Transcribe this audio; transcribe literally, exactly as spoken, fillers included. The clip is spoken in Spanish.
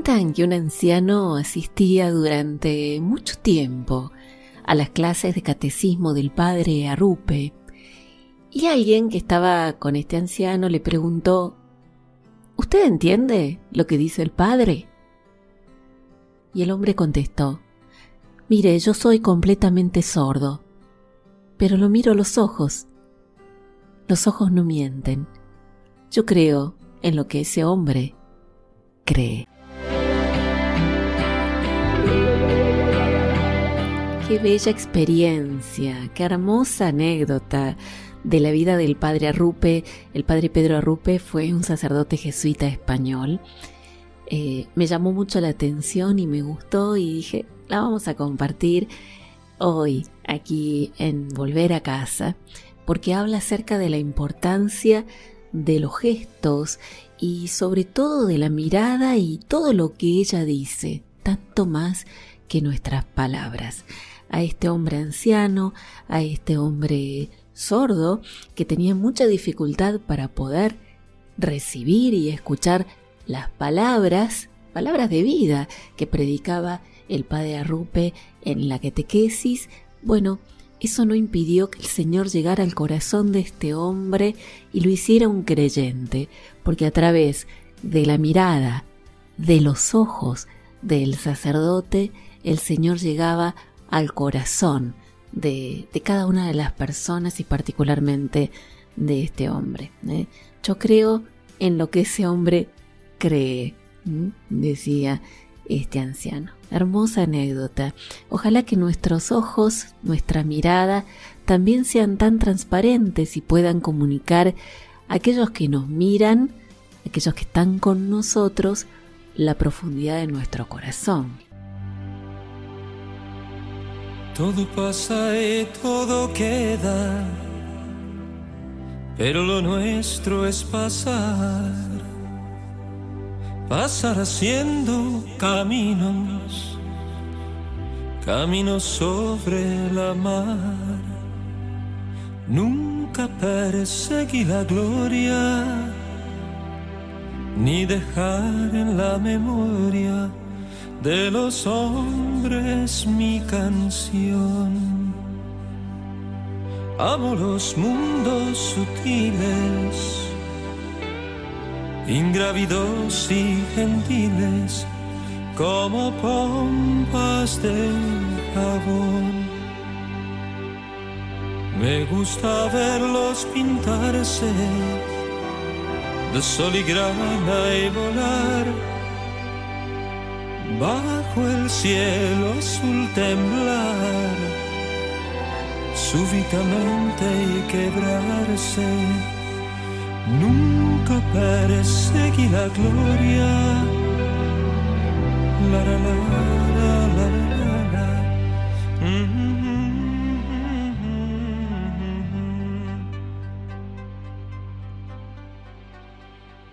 Cuentan que un anciano asistía durante mucho tiempo a las clases de catecismo del padre Arrupe, y alguien que estaba con este anciano le preguntó: ¿Usted entiende lo que dice el padre? Y el hombre contestó: Mire, yo soy completamente sordo, pero lo miro a los ojos. Los ojos no mienten. Yo creo en lo que ese hombre cree. Qué bella experiencia, qué hermosa anécdota de la vida del padre Arrupe. El padre Pedro Arrupe fue un sacerdote jesuita español. Eh, me llamó mucho la atención y me gustó y dije, la vamos a compartir hoy aquí en Volver a Casa, porque habla acerca de la importancia de los gestos y sobre todo de la mirada y todo lo que ella dice, tanto más que nuestras palabras. A este hombre anciano, a este hombre sordo que tenía mucha dificultad para poder recibir y escuchar las palabras, palabras de vida que predicaba el padre Arrupe en la catequesis. Bueno, eso no impidió que el Señor llegara al corazón de este hombre y lo hiciera un creyente, porque a través de la mirada, de los ojos del sacerdote, el Señor llegaba al corazón de, de cada una de las personas y particularmente de este hombre, ¿eh? Yo creo en lo que ese hombre cree, ¿eh? Decía este anciano. Hermosa anécdota. Ojalá que nuestros ojos, nuestra mirada, también sean tan transparentes y puedan comunicar a aquellos que nos miran, a aquellos que están con nosotros, la profundidad de nuestro corazón. Todo pasa y todo queda, pero lo nuestro es pasar, pasar haciendo caminos, caminos sobre la mar. Nunca perseguí la gloria, ni dejar en la memoria de los hombres mi canción. Amo los mundos sutiles, ingrávidos y gentiles, como pompas de jabón. Me gusta verlos pintarse de sol y grana y volar bajo el cielo azul, temblar súbitamente y quebrarse. Nunca perseguí la gloria. La, la, la, la, la, la.